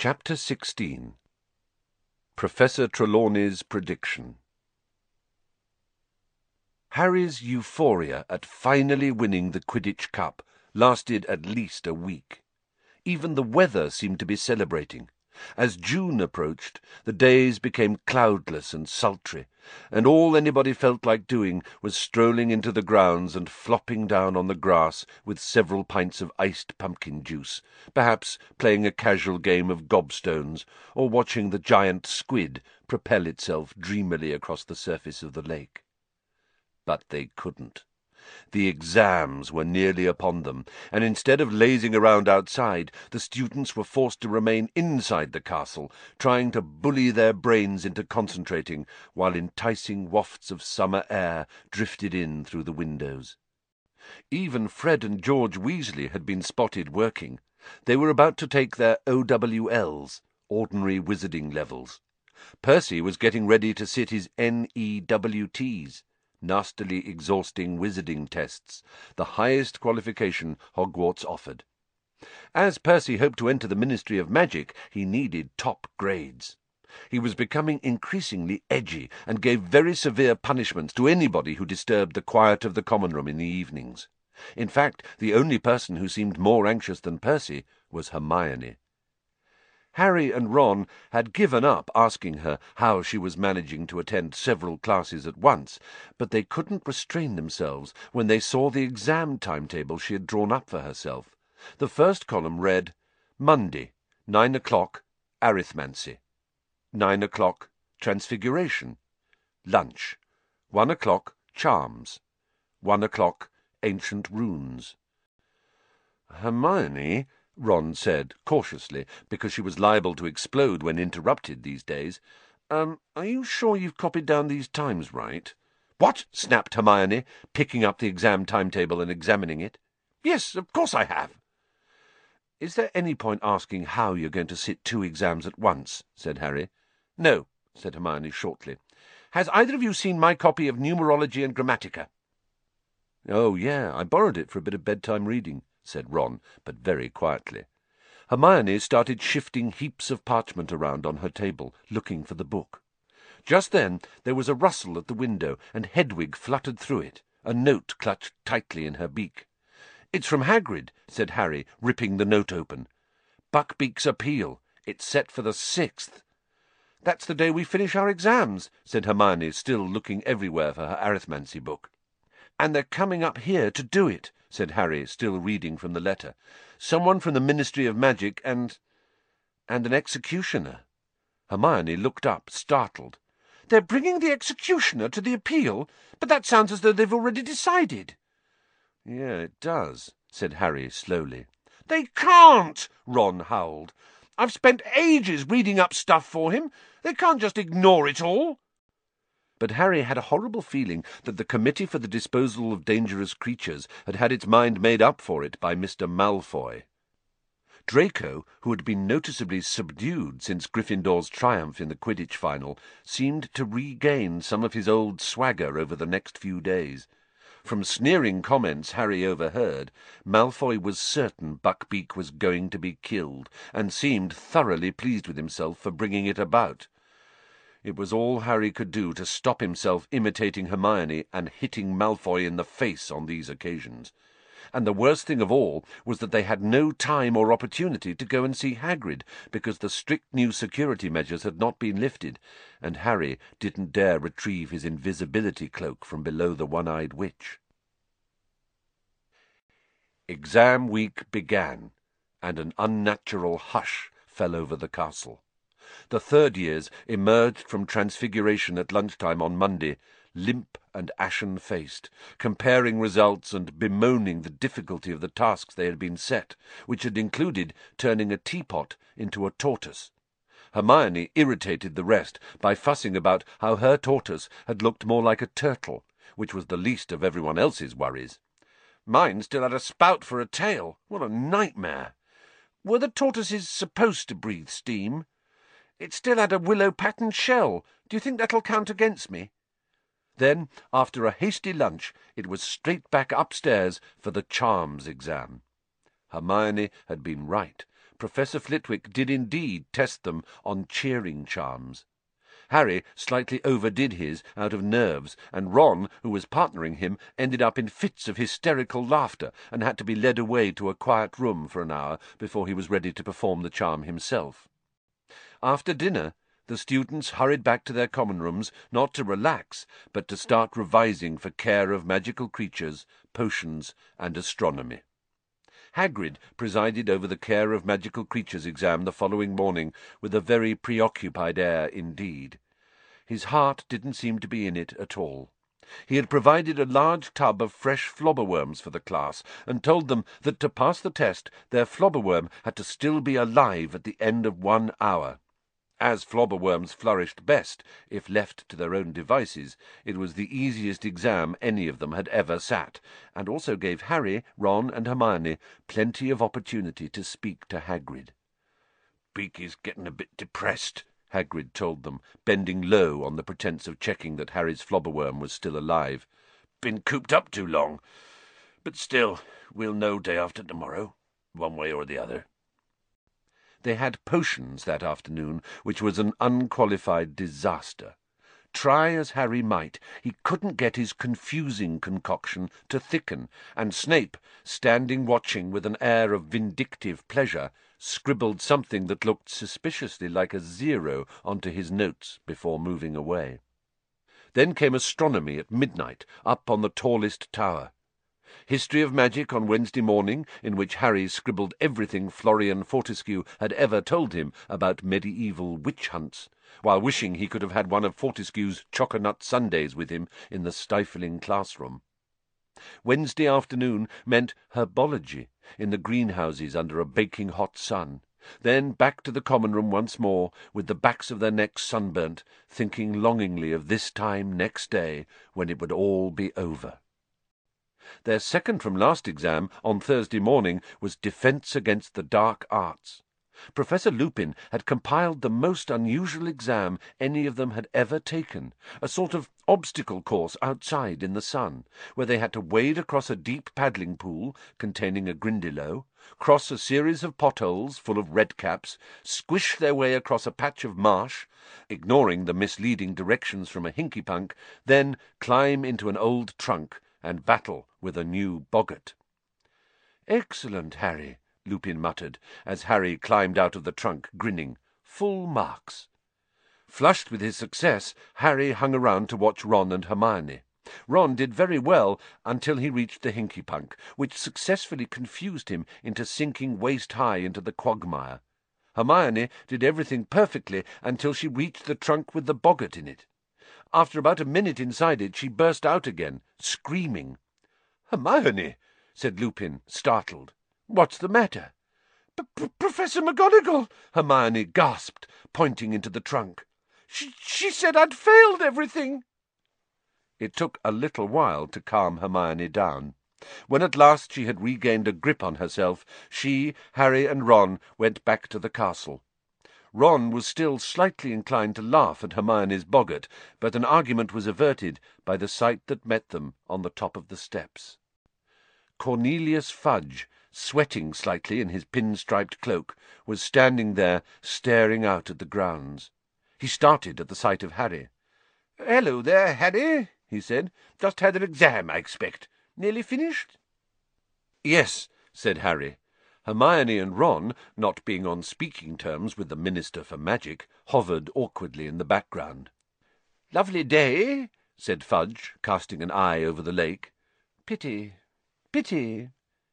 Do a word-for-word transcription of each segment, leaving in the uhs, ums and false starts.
Chapter sixteen. Professor Trelawney's Prediction. Harry's euphoria at finally winning the Quidditch Cup lasted at least a week. Even the weather seemed to be celebrating. As June approached, the days became cloudless and sultry, and all anybody felt like doing was strolling into the grounds and flopping down on the grass with several pints of iced pumpkin juice, perhaps playing a casual game of gobstones, or watching the giant squid propel itself dreamily across the surface of the lake. But they couldn't. The exams were nearly upon them, and instead of lazing around outside, the students were forced to remain inside the castle, trying to bully their brains into concentrating, while enticing wafts of summer air drifted in through the windows. Even Fred and George Weasley had been spotted working. They were about to take their O W Ls, Ordinary Wizarding Levels. Percy was getting ready to sit his N E W Ts, Nastily Exhausting Wizarding Tests, the highest qualification Hogwarts offered. As Percy hoped to enter the Ministry of Magic, he needed top grades. He was becoming increasingly edgy, and gave very severe punishments to anybody who disturbed the quiet of the common room in the evenings. In fact, the only person who seemed more anxious than Percy was Hermione. Harry and Ron had given up asking her how she was managing to attend several classes at once, but they couldn't restrain themselves when they saw the exam timetable she had drawn up for herself. The first column read, Monday, nine o'clock, Arithmancy. Nine o'clock, Transfiguration. Lunch. One o'clock, Charms. One o'clock, Ancient Runes. Hermione, Ron said, cautiously, because she was liable to explode when interrupted these days, Um, are you sure you've copied down these times right? What? Snapped Hermione, picking up the exam timetable and examining it. Yes, of course I have. Is there any point asking how you're going to sit two exams at once? Said Harry. No, said Hermione shortly. Has either of you seen my copy of Numerology and Grammatica? Oh, yeah, I borrowed it for a bit of bedtime reading, said Ron, but very quietly. Hermione started shifting heaps of parchment around on her table, looking for the book. Just then there was a rustle at the window, and Hedwig fluttered through it, a note clutched tightly in her beak. It's from Hagrid, said Harry, ripping the note open. Buckbeak's appeal. It's set for the sixth. That's the day we finish our exams, said Hermione, still looking everywhere for her arithmancy book. And they're coming up here to do it, said Harry, still reading from the letter. Someone from the Ministry of Magic and... and an executioner. Hermione looked up, startled. They're bringing the executioner to the appeal? But that sounds as though they've already decided. Yeah, it does, said Harry slowly. They can't, Ron howled. I've spent ages reading up stuff for him. They can't just ignore it all. But Harry had a horrible feeling that the Committee for the Disposal of Dangerous Creatures had had its mind made up for it by Mister Malfoy. Draco, who had been noticeably subdued since Gryffindor's triumph in the Quidditch final, seemed to regain some of his old swagger over the next few days. From sneering comments Harry overheard, Malfoy was certain Buckbeak was going to be killed, and seemed thoroughly pleased with himself for bringing it about. It was all Harry could do to stop himself imitating Hermione and hitting Malfoy in the face on these occasions. And the worst thing of all was that they had no time or opportunity to go and see Hagrid, because the strict new security measures had not been lifted, and Harry didn't dare retrieve his invisibility cloak from below the one-eyed witch. Exam week began, and an unnatural hush fell over the castle. The third years emerged from Transfiguration at lunchtime on Monday, limp and ashen-faced, comparing results and bemoaning the difficulty of the tasks they had been set, which had included turning a teapot into a tortoise. Hermione irritated the rest by fussing about how her tortoise had looked more like a turtle, which was the least of everyone else's worries. Mine still had a spout for a tail. What a nightmare! Were the tortoises supposed to breathe steam? It still had a willow-patterned shell. Do you think that'll count against me? Then, after a hasty lunch, it was straight back upstairs for the Charms exam. Hermione had been right. Professor Flitwick did indeed test them on cheering charms. Harry slightly overdid his out of nerves, and Ron, who was partnering him, ended up in fits of hysterical laughter and had to be led away to a quiet room for an hour before he was ready to perform the charm himself. After dinner, the students hurried back to their common rooms, not to relax, but to start revising for care of magical creatures, potions, and astronomy. Hagrid presided over the care of magical creatures exam the following morning with a very preoccupied air indeed. His heart didn't seem to be in it at all. He had provided a large tub of fresh flobberworms for the class, and told them that to pass the test their flobberworm had to still be alive at the end of one hour. As flobberworms flourished best, if left to their own devices, it was the easiest exam any of them had ever sat, and also gave Harry, Ron, and Hermione plenty of opportunity to speak to Hagrid. "Beaky's getting a bit depressed," Hagrid told them, bending low on the pretence of checking that Harry's flobberworm was still alive. "Been cooped up too long. But still, we'll know day after tomorrow, one way or the other." They had potions that afternoon, which was an unqualified disaster. Try as Harry might, he couldn't get his confusing concoction to thicken, and Snape, standing watching with an air of vindictive pleasure, scribbled something that looked suspiciously like a zero onto his notes before moving away. Then came astronomy at midnight, up on the tallest tower. History of Magic on Wednesday morning, in which Harry scribbled everything Florian Fortescue had ever told him about medieval witch-hunts, while wishing he could have had one of Fortescue's choconut sundaes with him in the stifling classroom. Wednesday afternoon meant herbology in the greenhouses under a baking hot sun, then back to the common room once more, with the backs of their necks sunburnt, thinking longingly of this time next day when it would all be over. Their second from last exam, on Thursday morning, was Defence Against the Dark Arts. Professor Lupin had compiled the most unusual exam any of them had ever taken, a sort of obstacle course outside in the sun, where they had to wade across a deep paddling pool containing a Grindylow, cross a series of potholes full of redcaps, squish their way across a patch of marsh, ignoring the misleading directions from a hinky-punk, then climb into an old trunk and battle with a new boggart. "Excellent, Harry," Lupin muttered, as Harry climbed out of the trunk, grinning. "Full marks." Flushed with his success, Harry hung around to watch Ron and Hermione. Ron did very well until he reached the hinky-punk, which successfully confused him into sinking waist-high into the quagmire. Hermione did everything perfectly until she reached the trunk with the boggart in it. After about a minute inside it, she burst out again, screaming. "Hermione," said Lupin, startled. "What's the matter?" "Professor McGonagall," Hermione gasped, pointing into the trunk. She, she said I'd failed everything." It took a little while to calm Hermione down. When at last she had regained a grip on herself, she, Harry, and Ron went back to the castle. Ron was still slightly inclined to laugh at Hermione's boggart, but an argument was averted by the sight that met them on the top of the steps. Cornelius Fudge, sweating slightly in his pin-striped cloak, was standing there staring out at the grounds. He started at the sight of Harry. "Hello there, Harry," he said. "Just had an exam, I expect. Nearly finished?" "Yes," said Harry. Hermione and Ron, not being on speaking terms with the Minister for Magic, hovered awkwardly in the background. "Lovely day," said Fudge, casting an eye over the lake. "Pity, pity."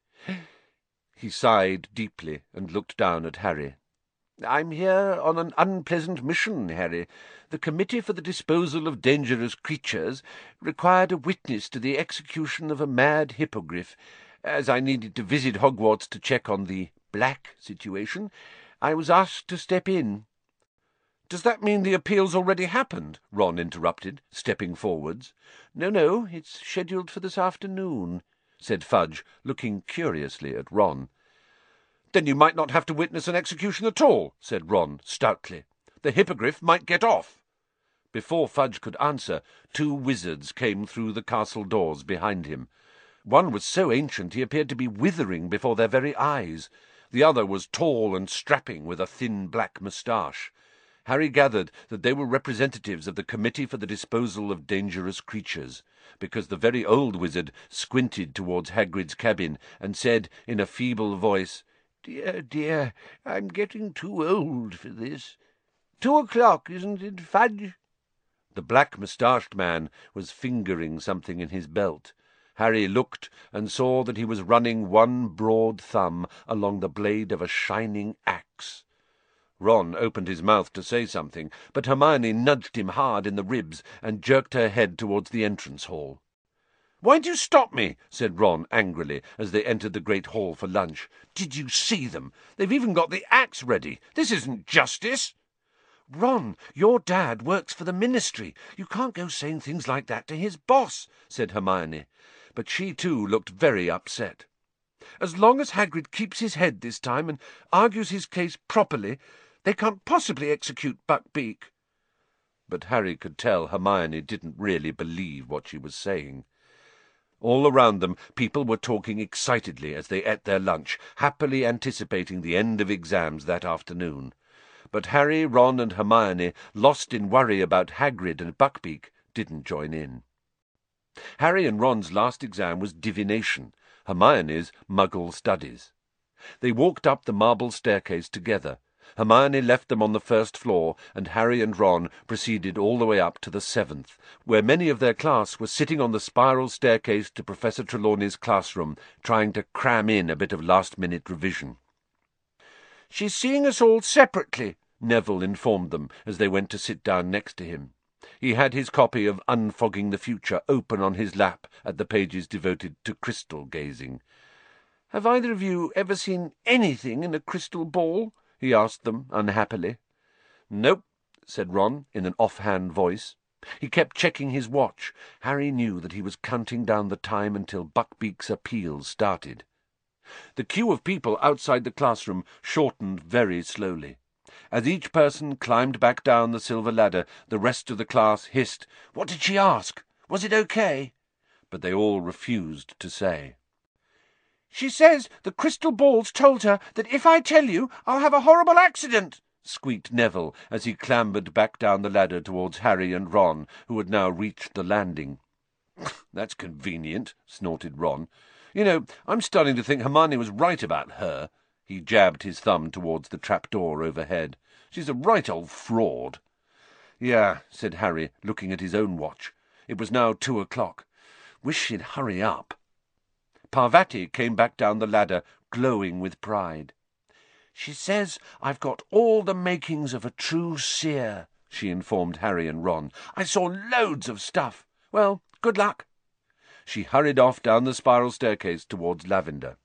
He sighed deeply and looked down at Harry. "I'm here on an unpleasant mission, Harry. The Committee for the Disposal of Dangerous Creatures required a witness to the execution of a mad hippogriff. As I needed to visit Hogwarts to check on the black situation, I was asked to step in." "Does that mean the appeal's already happened?" Ron interrupted, stepping forwards. "No, no, it's scheduled for this afternoon," said Fudge, looking curiously at Ron. "Then you might not have to witness an execution at all," said Ron stoutly. "The hippogriff might get off." Before Fudge could answer, two wizards came through the castle doors behind him. One was so ancient he appeared to be withering before their very eyes. The other was tall and strapping with a thin black moustache. Harry gathered that they were representatives of the Committee for the Disposal of Dangerous Creatures, because the very old wizard squinted towards Hagrid's cabin and said in a feeble voice, "Dear, dear, I'm getting too old for this. Two o'clock, isn't it, Fudge?" The black-moustached man was fingering something in his belt. Harry looked and saw that he was running one broad thumb along the blade of a shining axe. Ron opened his mouth to say something, but Hermione nudged him hard in the ribs and jerked her head towards the entrance hall. "Why'd you stop me?" said Ron angrily as they entered the great hall for lunch. "Did you see them? They've even got the axe ready. This isn't justice." "Ron, your dad works for the Ministry. You can't go saying things like that to his boss," said Hermione. But she too looked very upset. "As long as Hagrid keeps his head this time and argues his case properly, they can't possibly execute Buckbeak." But Harry could tell Hermione didn't really believe what she was saying. All around them people were talking excitedly as they ate their lunch, happily anticipating the end of exams that afternoon. But Harry, Ron and Hermione, lost in worry about Hagrid and Buckbeak, didn't join in. Harry and Ron's last exam was divination, Hermione's Muggle studies. They walked up the marble staircase together. Hermione left them on the first floor, and Harry and Ron proceeded all the way up to the seventh, where many of their class were sitting on the spiral staircase to Professor Trelawney's classroom, trying to cram in a bit of last-minute revision. "She's seeing us all separately," Neville informed them as they went to sit down next to him. He had his copy of Unfogging the Future open on his lap at the pages devoted to crystal gazing. "Have either of you ever seen anything in a crystal ball?" he asked them unhappily. "Nope," said Ron in an off-hand voice. He kept checking his watch. Harry knew that he was counting down the time until Buckbeak's appeal started. The queue of people outside the classroom shortened very slowly. As each person climbed back down the silver ladder, the rest of the class hissed, "What did she ask? Was it okay?" But they all refused to say. "She says the crystal balls told her that if I tell you, I'll have a horrible accident," squeaked Neville as he clambered back down the ladder towards Harry and Ron, who had now reached the landing. "That's convenient," snorted Ron. "You know, I'm starting to think Hermione was right about her." He jabbed his thumb towards the trapdoor overhead. "She's a right old fraud." "Yeah," said Harry, looking at his own watch. It was now two o'clock. "Wish she'd hurry up." Parvati came back down the ladder, glowing with pride. "She says I've got all the makings of a true seer," she informed Harry and Ron. "I saw loads of stuff. Well, good luck." She hurried off down the spiral staircase towards Lavender.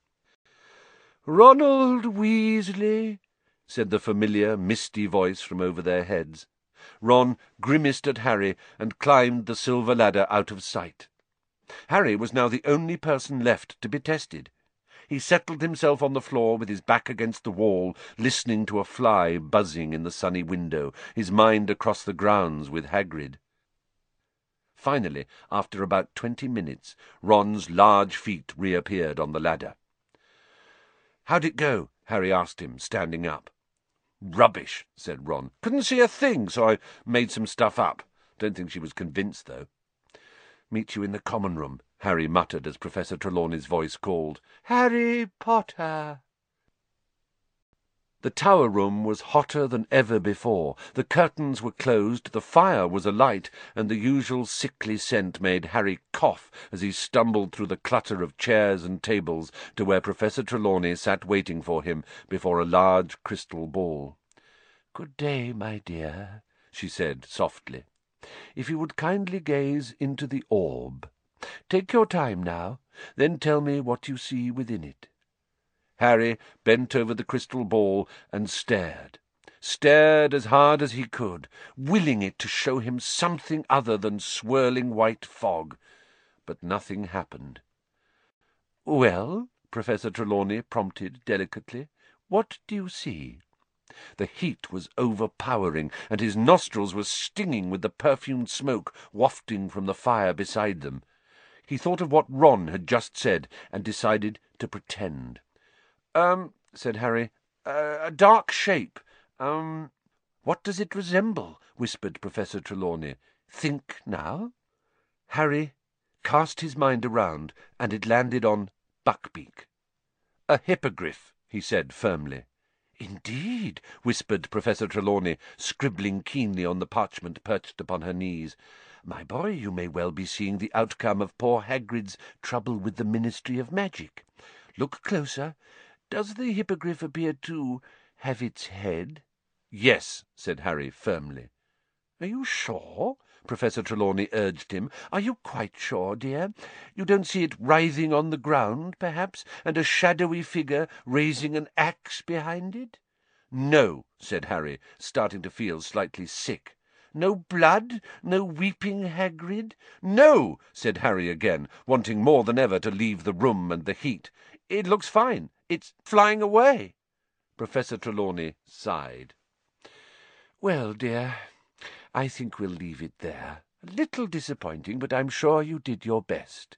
"Ronald Weasley," said the familiar, misty voice from over their heads. Ron grimaced at Harry and climbed the silver ladder out of sight. Harry was now the only person left to be tested. He settled himself on the floor with his back against the wall, listening to a fly buzzing in the sunny window, his mind across the grounds with Hagrid. Finally, after about twenty minutes, Ron's large feet reappeared on the ladder. "How'd it go?" Harry asked him, standing up. "Rubbish," said Ron. "Couldn't see a thing, so I made some stuff up. Don't think she was convinced, though." "Meet you in the common room," Harry muttered as Professor Trelawney's voice called, "Harry Potter." The tower room was hotter than ever before. The curtains were closed, the fire was alight, and the usual sickly scent made Harry cough as he stumbled through the clutter of chairs and tables to where Professor Trelawney sat waiting for him before a large crystal ball. "Good day, my dear," she said softly. "If you would kindly gaze into the orb. Take your time now, then tell me what you see within it." Harry bent over the crystal ball and stared, stared as hard as he could, willing it to show him something other than swirling white fog. But nothing happened. "Well," Professor Trelawney prompted delicately, "what do you see?" The heat was overpowering, and his nostrils were stinging with the perfumed smoke wafting from the fire beside them. He thought of what Ron had just said, and decided to pretend. Um, said Harry. Uh, a dark shape. Um, what does it resemble? Whispered Professor Trelawney. Think now. Harry cast his mind around, and it landed on Buckbeak. A hippogriff, he said firmly. Indeed, whispered Professor Trelawney, scribbling keenly on the parchment perched upon her knees. My boy, you may well be seeing the outcome of poor Hagrid's trouble with the Ministry of Magic. Look closer. Does the hippogriff appear to have its head? Yes, said Harry firmly. Are you sure? Professor Trelawney urged him. Are you quite sure, dear? You don't see it writhing on the ground, perhaps, and a shadowy figure raising an axe behind it? No, said Harry, starting to feel slightly sick. No blood? No weeping Hagrid? No, said Harry again, wanting more than ever to leave the room and the heat. It looks fine. It's flying away. Professor Trelawney sighed. Well, dear, I think we'll leave it there. A little disappointing, but I'm sure you did your best.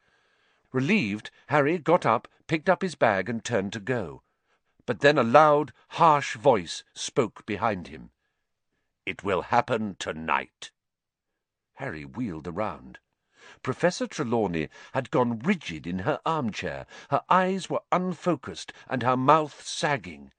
Relieved, Harry got up, picked up his bag, and turned to go. But then a loud, harsh voice spoke behind him. It will happen tonight. Harry wheeled around. Professor Trelawney had gone rigid in her armchair. Her eyes were unfocused, and her mouth sagging.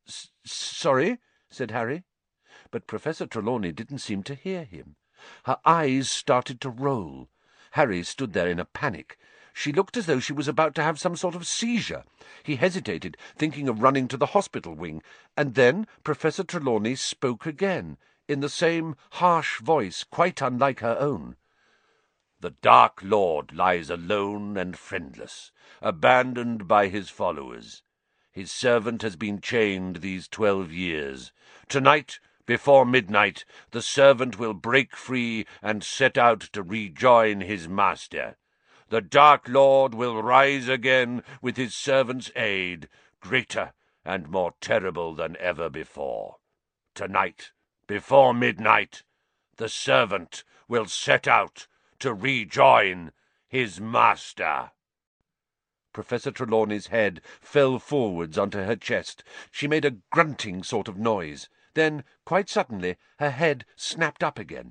"Sorry?" said Harry. But Professor Trelawney didn't seem to hear him. Her eyes started to roll. Harry stood there in a panic. She looked as though she was about to have some sort of seizure. He hesitated, thinking of running to the hospital wing, and then Professor Trelawney spoke again, in the same harsh voice, quite unlike her own. The Dark Lord lies alone and friendless, abandoned by his followers. His servant has been chained these twelve years. Tonight, before midnight, the servant will break free and set out to rejoin his master. The Dark Lord will rise again with his servant's aid, greater and more terrible than ever before. Tonight, before midnight, the servant will set out to rejoin his master. Professor Trelawney's head fell forwards onto her chest. She made a grunting sort of noise. Then, quite suddenly, her head snapped up again.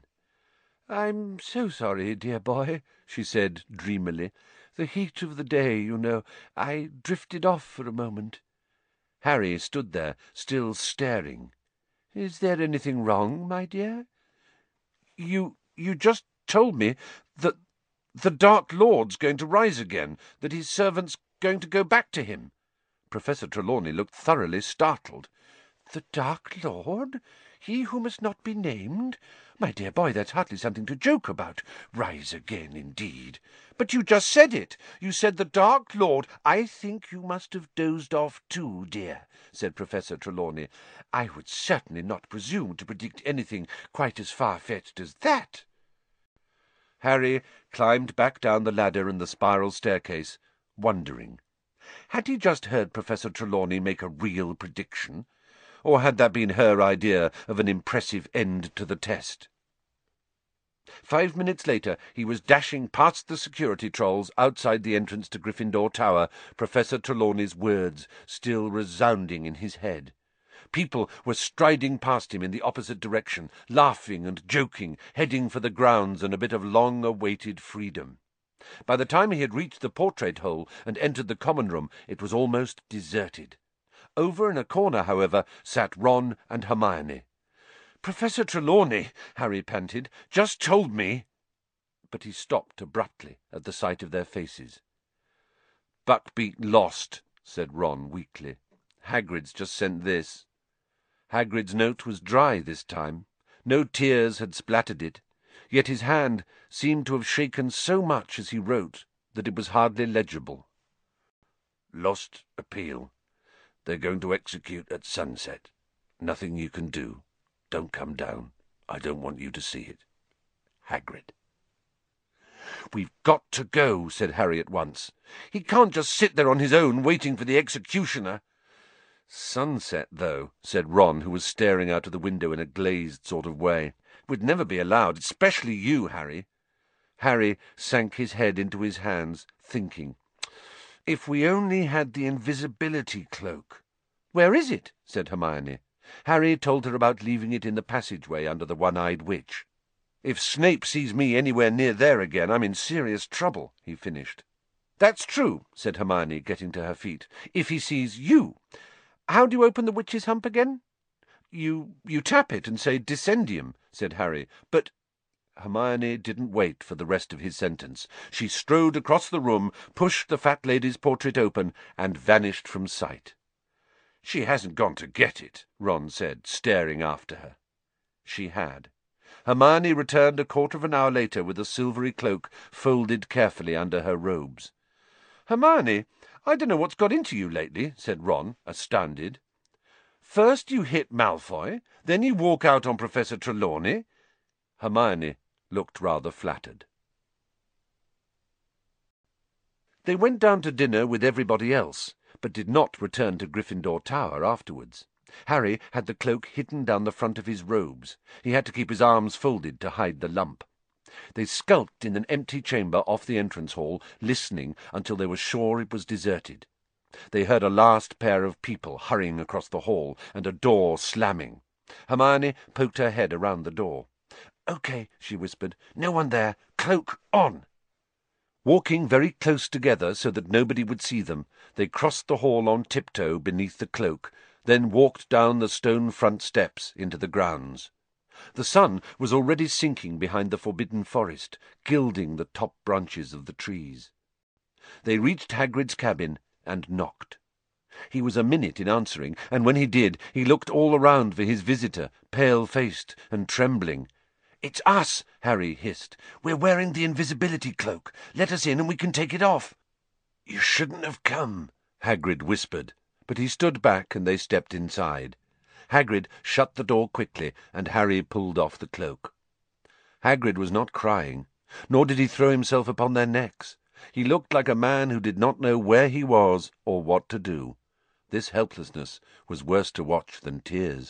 "I'm so sorry, dear boy," she said dreamily. "The heat of the day, you know. I drifted off for a moment." Harry stood there, still staring. "Is there anything wrong, my dear?" You you just told me that the Dark Lord's going to rise again, that his servant's going to go back to him." Professor Trelawney looked thoroughly startled. "The Dark Lord? He who must not be named? My dear boy, that's hardly something to joke about. Rise again, indeed. But you just said it. You said the Dark Lord. I think you must have dozed off too, dear," said Professor Trelawney. "I would certainly not presume to predict anything quite as far-fetched as that." Harry climbed back down the ladder and the spiral staircase, wondering. Had he just heard Professor Trelawney make a real prediction? Or had that been her idea of an impressive end to the test? Five minutes later he was dashing past the security trolls outside the entrance to Gryffindor Tower, Professor Trelawney's words still resounding in his head. People were striding past him in the opposite direction, laughing and joking, heading for the grounds and a bit of long-awaited freedom. By the time he had reached the portrait hole and entered the common room, it was almost deserted. Over in a corner, however, sat Ron and Hermione. "Professor Trelawney," Harry panted, "just told me—" But he stopped abruptly at the sight of their faces. "Buckbeak lost," said Ron weakly. "Hagrid's just sent this." Hagrid's note was dry this time. No tears had splattered it, yet his hand seemed to have shaken so much as he wrote that it was hardly legible. "Lost appeal. They're going to execute at sunset. Nothing you can do. Don't come down. I don't want you to see it. Hagrid." "We've got to go," said Harry at once. "He can't just sit there on his own waiting for the executioner." "Sunset, though," said Ron, who was staring out of the window in a glazed sort of way. "Would never be allowed, especially you, Harry." Harry sank his head into his hands, thinking. If we only had the invisibility cloak. "Where is it?" said Hermione. Harry told her about leaving it in the passageway under the one-eyed witch. "If Snape sees me anywhere near there again, I'm in serious trouble," he finished. "That's true," said Hermione, getting to her feet. "If he sees you. How do you open the witch's hump again?" You you tap it and say Descendium," said Harry. "But—" Hermione didn't wait for the rest of his sentence. She strode across the room, pushed the fat lady's portrait open, and vanished from sight. "She hasn't gone to get it," Ron said, staring after her. She had. Hermione returned a quarter of an hour later with a silvery cloak folded carefully under her robes. "Hermione, I don't know what's got into you lately," said Ron, astounded. "First you hit Malfoy, then you walk out on Professor Trelawney." Hermione looked rather flattered. They went down to dinner with everybody else, but did not return to Gryffindor Tower afterwards. Harry had the cloak hidden down the front of his robes. He had to keep his arms folded to hide the lump. They skulked in an empty chamber off the entrance hall, listening until they were sure it was deserted. They heard a last pair of people hurrying across the hall and a door slamming. Hermione poked her head around the door. "Okay," she whispered. "No one there. Cloak on." Walking very close together so that nobody would see them, they crossed the hall on tiptoe beneath the cloak, then walked down the stone front steps into the grounds. The sun was already sinking behind the forbidden forest, gilding the top branches of the trees. They reached Hagrid's cabin and knocked. He was a minute in answering, and when he did, he looked all around for his visitor, pale-faced and trembling. "It's us," Harry hissed. "We're wearing the invisibility cloak. Let us in and we can take it off." "You shouldn't have come," Hagrid whispered, but he stood back and they stepped inside. Hagrid shut the door quickly, and Harry pulled off the cloak. Hagrid was not crying, nor did he throw himself upon their necks. He looked like a man who did not know where he was or what to do. This helplessness was worse to watch than tears.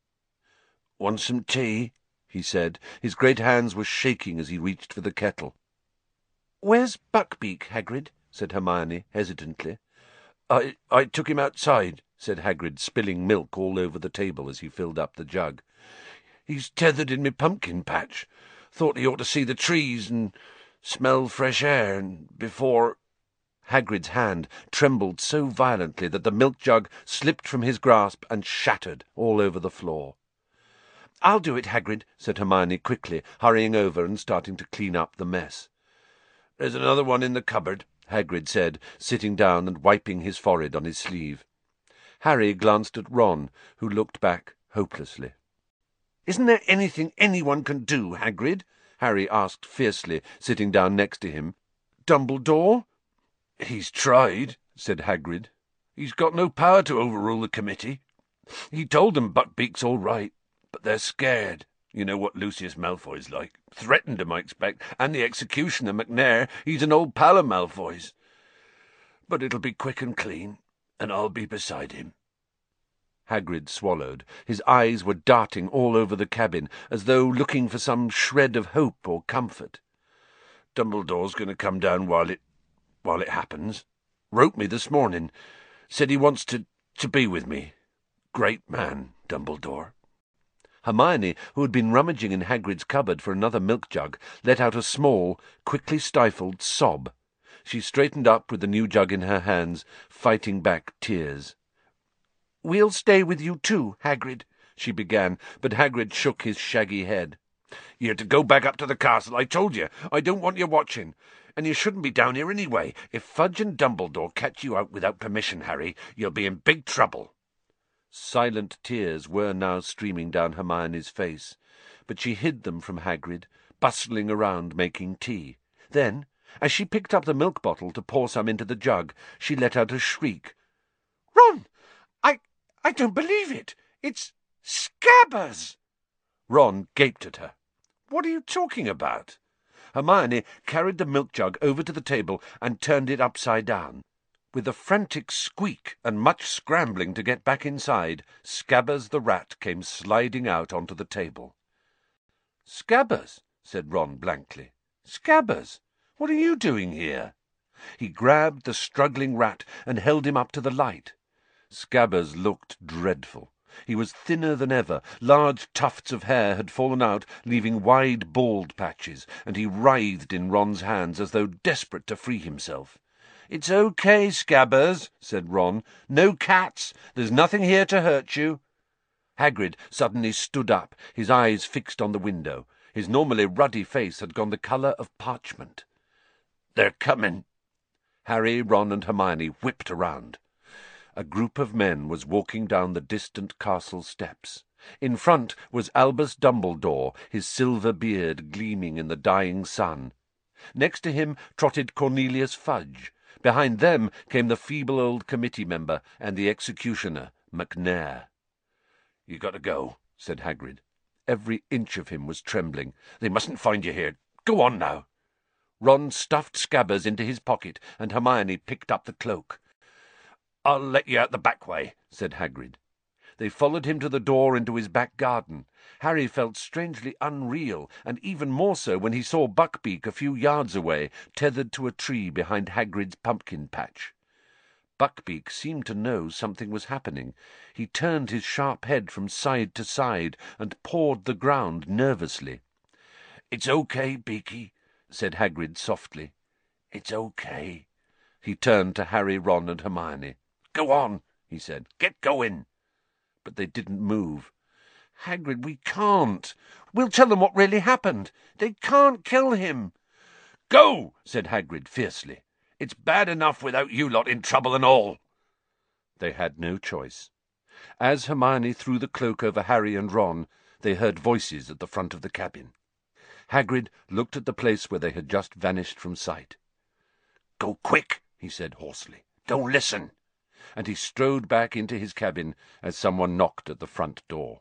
"Want some tea?" he said. His great hands were shaking as he reached for the kettle. "Where's Buckbeak, Hagrid?" said Hermione hesitantly. I I took him outside," said Hagrid, spilling milk all over the table as he filled up the jug. "He's tethered in my pumpkin patch. Thought he ought to see the trees and smell fresh air, and before—" Hagrid's hand trembled so violently that the milk jug slipped from his grasp and shattered all over the floor. "I'll do it, Hagrid," said Hermione quickly, hurrying over and starting to clean up the mess. "There's another one in the cupboard," Hagrid said, sitting down and wiping his forehead on his sleeve. Harry glanced at Ron, who looked back hopelessly. "Isn't there anything anyone can do, Hagrid?" Harry asked fiercely, sitting down next to him. "Dumbledore?" "He's tried," said Hagrid. "He's got no power to overrule the committee. He told them Buckbeak's all right, but they're scared. You know what Lucius Malfoy's like. Threatened him, I expect, and the executioner, McNair. He's an old pal of Malfoy's. But it'll be quick and clean, and I'll be beside him." Hagrid swallowed. His eyes were darting all over the cabin, as though looking for some shred of hope or comfort. "Dumbledore's going to come down while it... while it happens. Wrote me this morning. Said he wants to... to be with me. Great man, Dumbledore." Hermione, who had been rummaging in Hagrid's cupboard for another milk jug, let out a small, quickly stifled sob. She straightened up with the new jug in her hands, fighting back tears. "We'll stay with you too, Hagrid," she began, but Hagrid shook his shaggy head. "You're to go back up to the castle, I told you. I don't want you watching. And you shouldn't be down here anyway. If Fudge and Dumbledore catch you out without permission, Harry, you'll be in big trouble." Silent tears were now streaming down Hermione's face, but she hid them from Hagrid, bustling around making tea. Then, as she picked up the milk bottle to pour some into the jug, she let out a shriek. "Ron! I... I don't believe it! It's Scabbers!" Ron gaped at her. "What are you talking about?" Hermione carried the milk jug over to the table and turned it upside down. With a frantic squeak and much scrambling to get back inside, Scabbers the rat came sliding out onto the table. "Scabbers," said Ron blankly. "Scabbers, what are you doing here?" He grabbed the struggling rat and held him up to the light. Scabbers looked dreadful. He was thinner than ever. Large tufts of hair had fallen out, leaving wide bald patches, and he writhed in Ron's hands as though desperate to free himself. "It's okay, Scabbers," said Ron. "No cats. There's nothing here to hurt you." Hagrid suddenly stood up, his eyes fixed on the window. His normally ruddy face had gone the colour of parchment. "They're coming." Harry, Ron, and Hermione whipped around. A group of men was walking down the distant castle steps. In front was Albus Dumbledore, his silver beard gleaming in the dying sun. Next to him trotted Cornelius Fudge. Behind them came the feeble old committee member and the executioner, McNair. "You got to go," said Hagrid. Every inch of him was trembling. "They mustn't find you here. Go on now." Ron stuffed Scabbers into his pocket, and Hermione picked up the cloak. "I'll let you out the back way," said Hagrid. They followed him to the door into his back garden. Harry felt strangely unreal, and even more so when he saw Buckbeak a few yards away, tethered to a tree behind Hagrid's pumpkin patch. Buckbeak seemed to know something was happening. He turned his sharp head from side to side and pawed the ground nervously. "It's okay, Beaky," said Hagrid softly. "It's okay." He turned to Harry, Ron, and Hermione. "Go on," he said. "Get going." But they didn't move. "Hagrid, we can't. We'll tell them what really happened. They can't kill him." "Go!" said Hagrid fiercely. "It's bad enough without you lot in trouble and all." They had no choice. As Hermione threw the cloak over Harry and Ron, they heard voices at the front of the cabin. Hagrid looked at the place where they had just vanished from sight. "Go quick," he said hoarsely. "Don't listen." And he strode back into his cabin as someone knocked at the front door.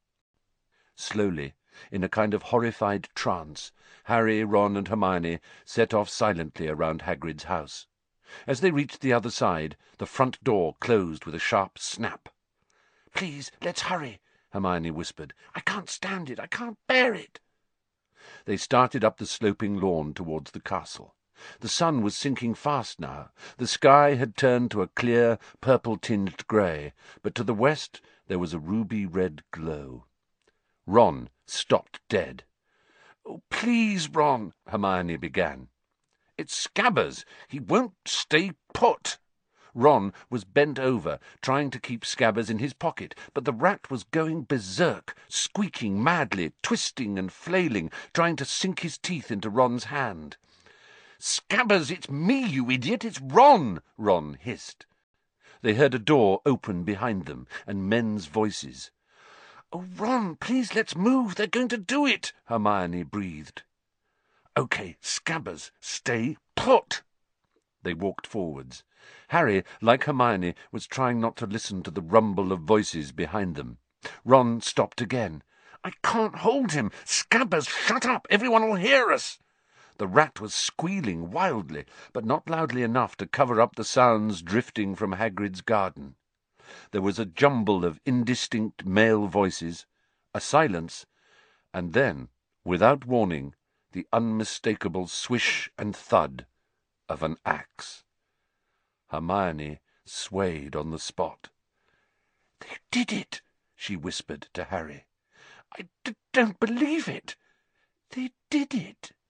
Slowly, in a kind of horrified trance, Harry, Ron, and Hermione set off silently around Hagrid's house. As they reached the other side, the front door closed with a sharp snap. "Please, let's hurry," Hermione whispered. "I can't stand it. I can't bear it." They started up the sloping lawn towards the castle. The sun was sinking fast now. The sky had turned to a clear, purple-tinged grey, but to the west there was a ruby-red glow. Ron stopped dead. "Oh, please, Ron," Hermione began. "It's Scabbers. He won't stay put." Ron was bent over, trying to keep Scabbers in his pocket, but the rat was going berserk, squeaking madly, twisting and flailing, trying to sink his teeth into Ron's hand. "Scabbers, it's me, you idiot! It's Ron!" Ron hissed. They heard a door open behind them, and men's voices. "Oh, Ron, please, let's move. They're going to do it," Hermione breathed. "Okay, Scabbers, stay put." They walked forwards. Harry, like Hermione, was trying not to listen to the rumble of voices behind them. Ron stopped again. "I can't hold him. Scabbers, shut up. Everyone will hear us." The rat was squealing wildly, but not loudly enough to cover up the sounds drifting from Hagrid's garden. There was a jumble of indistinct male voices, a silence, and then, without warning, the unmistakable swish and thud of an axe. Hermione swayed on the spot. "They did it," she whispered to Harry. "I d- don't believe it. They did it."